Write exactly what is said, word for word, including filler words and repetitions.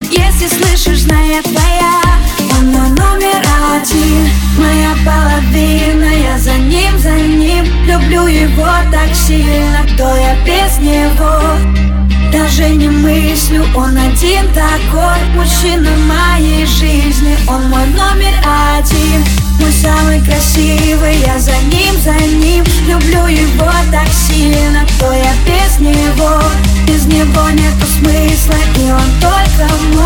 Если слышишь, знает твоя, он мой номер один, моя половина. Я за ним, за ним, люблю его так сильно. Кто я без него? Даже не мыслю, он один такой мужчина в моей жизни. Он мой номер один, мой самый красивый. Я за ним, за ним, люблю его так сильно. Кто я без него? Без него нету смысла, и он только мой.